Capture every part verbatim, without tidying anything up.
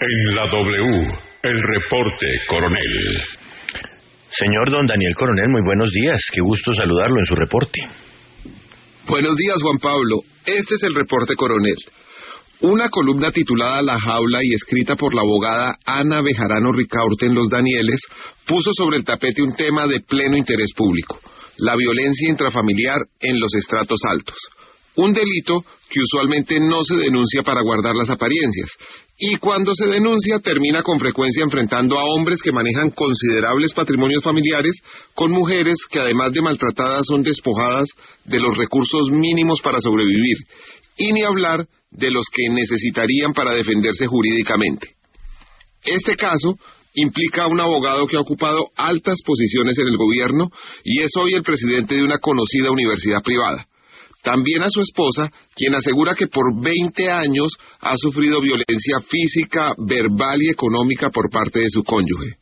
En la W, el reporte, coronel. Señor don Daniel Coronel, muy buenos días. Qué gusto saludarlo en su reporte. Buenos días, Juan Pablo. Este es el reporte, coronel. Una columna titulada La Jaula y escrita por la abogada Ana Bejarano Ricaurte en Los Danieles puso sobre el tapete un tema de pleno interés público: la violencia intrafamiliar en los estratos altos. Un delito que usualmente no se denuncia para guardar las apariencias, y cuando se denuncia termina con frecuencia enfrentando a hombres que manejan considerables patrimonios familiares con mujeres que, además de maltratadas, son despojadas de los recursos mínimos para sobrevivir, y ni hablar de los que necesitarían para defenderse jurídicamente. Este caso implica a un abogado que ha ocupado altas posiciones en el gobierno y es hoy el presidente de una conocida universidad privada. También a su esposa, quien asegura que por veinte años ha sufrido violencia física, verbal y económica por parte de su cónyuge.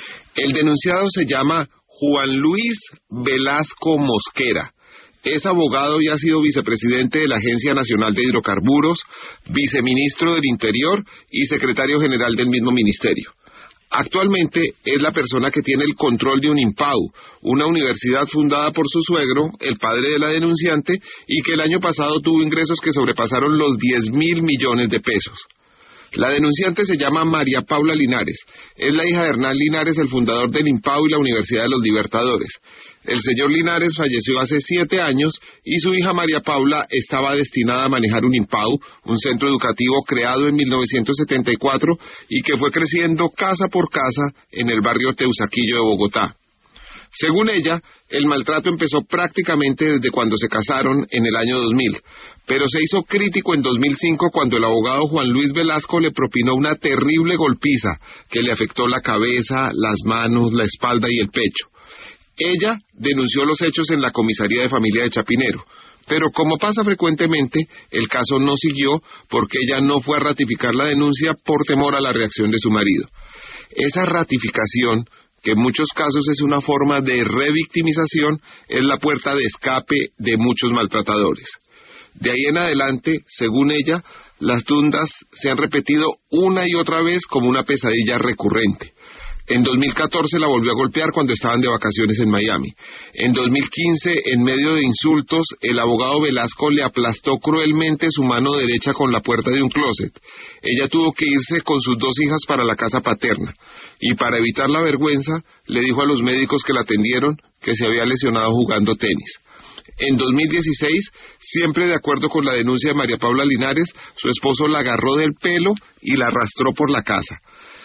El denunciado se llama Juan Luis Velasco Mosquera. Es abogado y ha sido vicepresidente de la Agencia Nacional de Hidrocarburos, viceministro del Interior y secretario general del mismo ministerio. Actualmente es la persona que tiene el control de Unimpau, una universidad fundada por su suegro, el padre de la denunciante, y que el año pasado tuvo ingresos que sobrepasaron los diez mil millones de pesos. La denunciante se llama María Paula Linares. Es la hija de Hernán Linares, el fundador del Impau y la Universidad de los Libertadores. El señor Linares falleció hace siete años y su hija María Paula estaba destinada a manejar un Impau, un centro educativo creado en mil novecientos setenta y cuatro y que fue creciendo casa por casa en el barrio Teusaquillo de Bogotá. Según ella, el maltrato empezó prácticamente desde cuando se casaron en el año dos mil, pero se hizo crítico en dos mil cinco cuando el abogado Juan Luis Velasco le propinó una terrible golpiza que le afectó la cabeza, las manos, la espalda y el pecho. Ella denunció los hechos en la comisaría de familia de Chapinero, pero como pasa frecuentemente, el caso no siguió porque ella no fue a ratificar la denuncia por temor a la reacción de su marido. Esa ratificación, que en muchos casos es una forma de revictimización, es la puerta de escape de muchos maltratadores. De ahí en adelante, según ella, las tundas se han repetido una y otra vez como una pesadilla recurrente. En dos mil catorce la volvió a golpear cuando estaban de vacaciones en Miami. En dos mil quince, en medio de insultos, el abogado Velasco le aplastó cruelmente su mano derecha con la puerta de un closet. Ella tuvo que irse con sus dos hijas para la casa paterna, y para evitar la vergüenza, le dijo a los médicos que la atendieron que se había lesionado jugando tenis. En dos mil dieciséis, siempre de acuerdo con la denuncia de María Paula Linares, su esposo la agarró del pelo y la arrastró por la casa.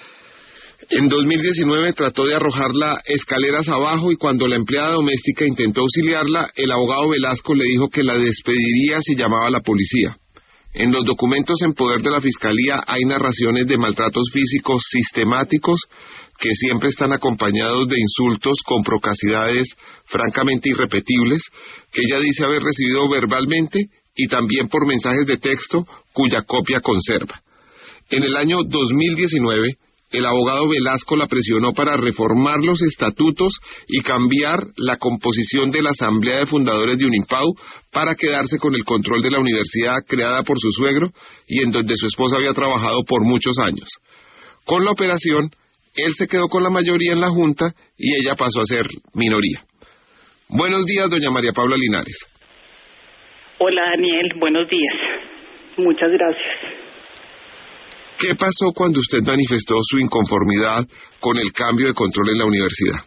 En dos mil diecinueve trató de arrojarla escaleras abajo y cuando la empleada doméstica intentó auxiliarla, el abogado Velasco le dijo que la despediría si llamaba a la policía. En los documentos en poder de la Fiscalía hay narraciones de maltratos físicos sistemáticos que siempre están acompañados de insultos con procacidades francamente irrepetibles, que ella dice haber recibido verbalmente y también por mensajes de texto cuya copia conserva. En el año dos mil diecinueve, el abogado Velasco la presionó para reformar los estatutos y cambiar la composición de la Asamblea de Fundadores de Unimpau para quedarse con el control de la universidad creada por su suegro y en donde su esposa había trabajado por muchos años. Con la operación, él se quedó con la mayoría en la Junta y ella pasó a ser minoría. Buenos días, doña María Paula Linares. Hola, Daniel, buenos días. Muchas gracias. ¿Qué pasó cuando usted manifestó su inconformidad con el cambio de control en la universidad?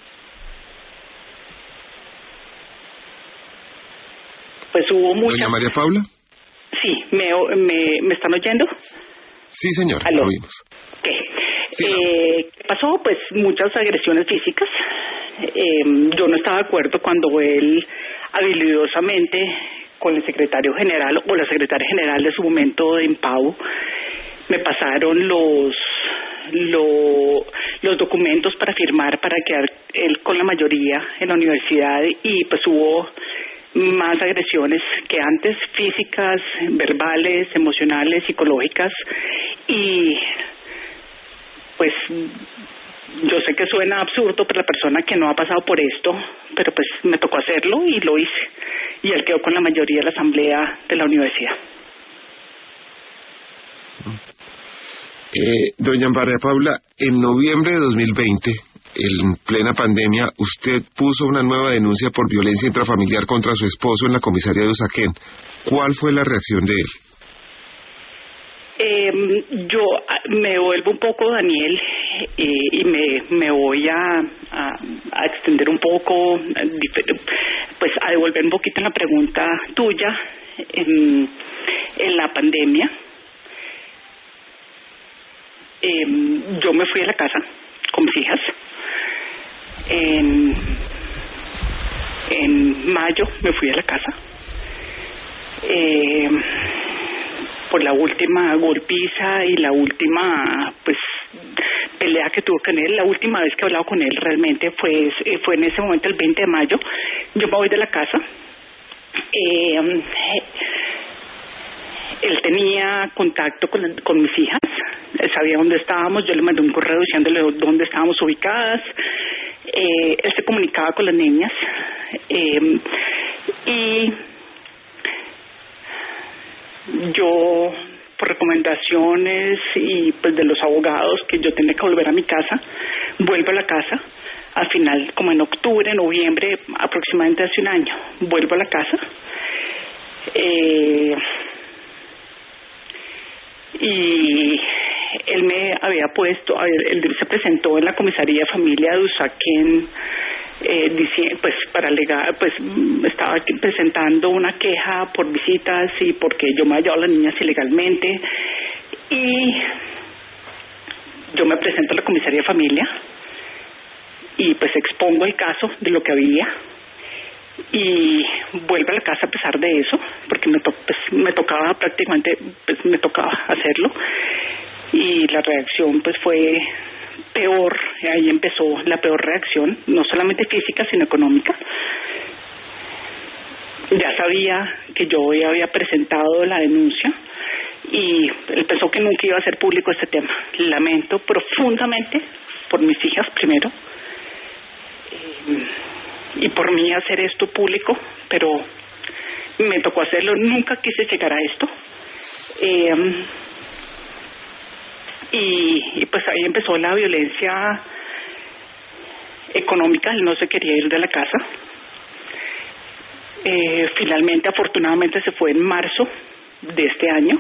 Pues hubo mucha... ¿Doña María Paula? Sí, ¿me, me, ¿me están oyendo? Sí, señora, ¿Aló? lo oímos. ¿Qué? Sí. Eh, ¿Qué pasó? Pues muchas agresiones físicas. Eh, yo no estaba de acuerdo cuando él habilidosamente con el secretario general o la secretaria general de su momento de Impau me pasaron los lo, los documentos para firmar para quedar él con la mayoría en la universidad y pues hubo más agresiones que antes, físicas, verbales, emocionales, psicológicas y pues yo sé que suena absurdo para la persona que no ha pasado por esto, pero pues me tocó hacerlo y lo hice y él quedó con la mayoría de la asamblea de la universidad. Eh, doña María Paula, en noviembre de dos mil veinte, en plena pandemia, usted puso una nueva denuncia por violencia intrafamiliar contra su esposo en la comisaría de Usaquén. ¿Cuál fue la reacción de él? Eh, yo me vuelvo un poco, Daniel, eh, y me, me voy a, a, a extender un poco, pues a devolver un poquito en la pregunta tuya. En, en la pandemia, eh, yo me fui a la casa con mis hijas. En, en mayo me fui a la casa. Eh, por la última golpiza y la última pues pelea que tuve con él. La última vez que he hablado con él realmente fue, fue en ese momento, el veinte de mayo. Yo me voy de la casa. Eh, él tenía contacto con, con mis hijas, él sabía dónde estábamos, yo le mandé un correo diciéndole dónde estábamos ubicadas. Eh, él se comunicaba con las niñas, eh, y yo, por recomendaciones y pues de los abogados, que yo tenía que volver a mi casa, vuelvo a la casa. Al final, como en octubre, noviembre, aproximadamente hace un año, vuelvo a la casa. Eh, y él me había puesto, él se presentó en la comisaría de familia de Usaquén, eh, diciendo, pues para alegar, pues estaba presentando una queja por visitas y porque yo me había llevado a las niñas ilegalmente. Y yo me presento a la comisaría de familia y pues expongo el caso de lo que había, y vuelvo a la casa a pesar de eso, porque me, to pues, me tocaba prácticamente, pues me tocaba hacerlo, y la reacción pues fue peor. Ahí empezó la peor reacción, no solamente física sino económica. Ya sabía que yo había presentado la denuncia y él pensó que nunca iba a ser público este tema. Lamento profundamente por mis hijas primero, y por mí hacer esto público, pero me tocó hacerlo. Nunca quise llegar a esto, eh, y, y pues ahí empezó la violencia económica. Él no se quería ir de la casa. Eh, finalmente, afortunadamente, se fue en marzo de este año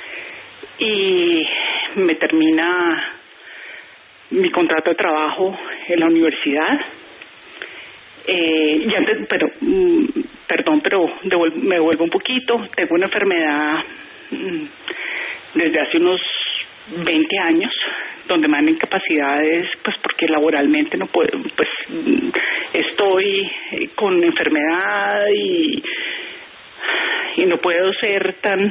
y me termina mi contrato de trabajo en la universidad. Eh, y antes, pero, mm, perdón, pero devuelvo, me devuelvo un poquito. Tengo una enfermedad mm, desde hace unos veinte años, donde me dan incapacidades, pues porque laboralmente no puedo, pues mm, estoy con enfermedad y, y no puedo ser tan,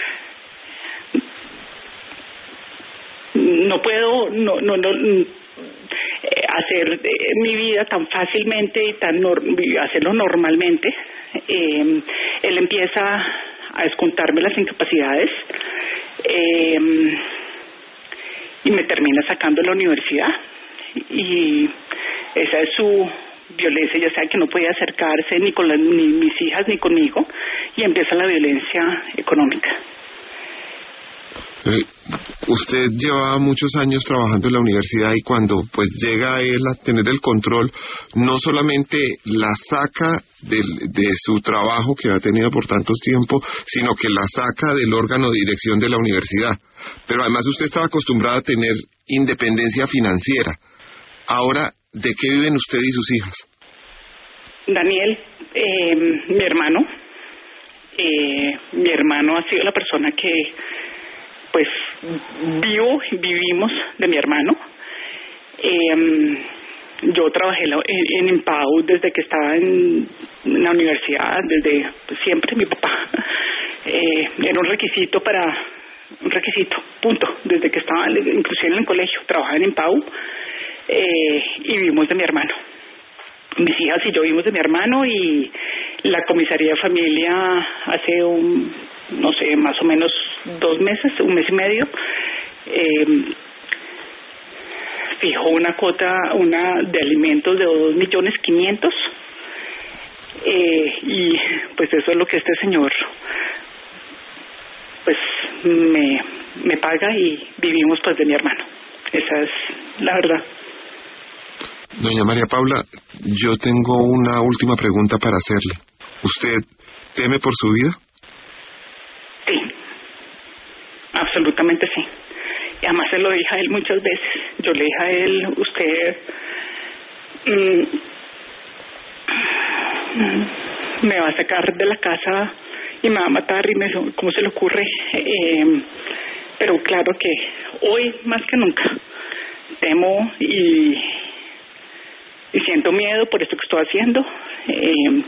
no puedo, no, no, no. hacer eh, mi vida tan fácilmente y tan nor hacerlo normalmente. Eh, él empieza a descontarme las incapacidades, eh, y me termina sacando de la universidad, y esa es su violencia. Ya sabe que no podía acercarse ni con las, ni mis hijas ni conmigo, y empieza la violencia económica. Eh, usted llevaba muchos años trabajando en la universidad, y cuando pues llega él a tener el control, no solamente la saca del, de su trabajo que ha tenido por tanto tiempo, sino que la saca del órgano de dirección de la universidad. Pero además usted estaba acostumbrada a tener independencia financiera. Ahora, ¿de qué viven usted y sus hijas? Daniel, eh, mi hermano, eh, mi hermano ha sido la persona que pues vivo y vivimos de mi hermano. Eh, yo trabajé en, en Impau desde que estaba en, en la universidad, desde pues, siempre. Mi papá eh, era un requisito para, un requisito, punto, desde que estaba inclusive en el colegio, trabajaba en Impau, eh, y vivimos de mi hermano. Mis hijas y yo vivimos de mi hermano, y la comisaría de familia hace un, no sé, más o menos dos meses, un mes y medio, eh, fijó una cuota una de alimentos de dos millones quinientos, eh, y pues eso es lo que este señor pues me, me paga y vivimos pues de mi hermano. Esa es la verdad. Doña María Paula, yo tengo una última pregunta para hacerle. ¿Usted teme por su vida? Sí, absolutamente sí. Y además se lo dije a él muchas veces. Yo le dije a él, usted mmm, me va a sacar de la casa y me va a matar, y me, ¿cómo se le ocurre? Eh, pero claro que hoy más que nunca temo y, y siento miedo por esto que estoy haciendo. Eh,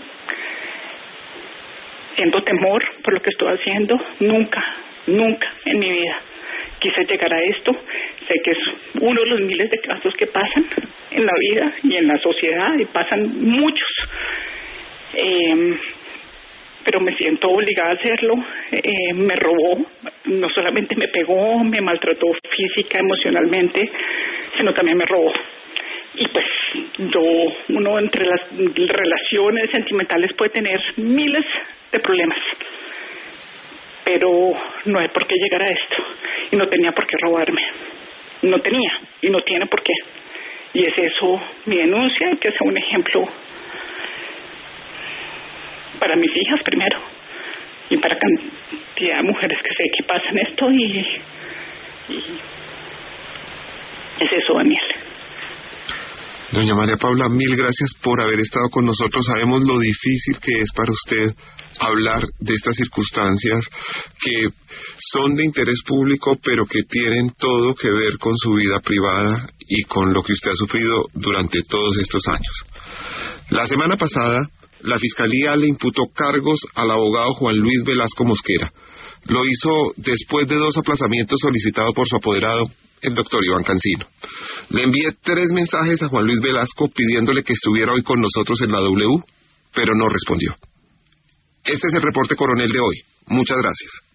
siento temor por lo que estoy haciendo. Nunca, nunca en mi vida quise llegar a esto. Sé que es uno de los miles de casos que pasan en la vida y en la sociedad, y pasan muchos. Eh, pero me siento obligada a hacerlo. Eh, me robó, no solamente me pegó, me maltrató física, emocionalmente, sino también me robó. Y pues yo, uno entre las relaciones sentimentales puede tener miles de problemas, pero no hay por qué llegar a esto, y no tenía por qué robarme, no tenía y no tiene por qué. Y es eso mi denuncia, que sea un ejemplo para mis hijas primero, y para cantidad de mujeres que sé que pasan esto, y, y es eso, Daniel. Doña María Paula, mil gracias por haber estado con nosotros. Sabemos lo difícil que es para usted hablar de estas circunstancias que son de interés público, pero que tienen todo que ver con su vida privada y con lo que usted ha sufrido durante todos estos años. La semana pasada, la Fiscalía le imputó cargos al abogado Juan Luis Velasco Mosquera. Lo hizo después de dos aplazamientos solicitados por su apoderado, el doctor Iván Cancino. Le envié tres mensajes a Juan Luis Velasco pidiéndole que estuviera hoy con nosotros en la W, pero no respondió. Este es el reporte coronel de hoy. Muchas gracias.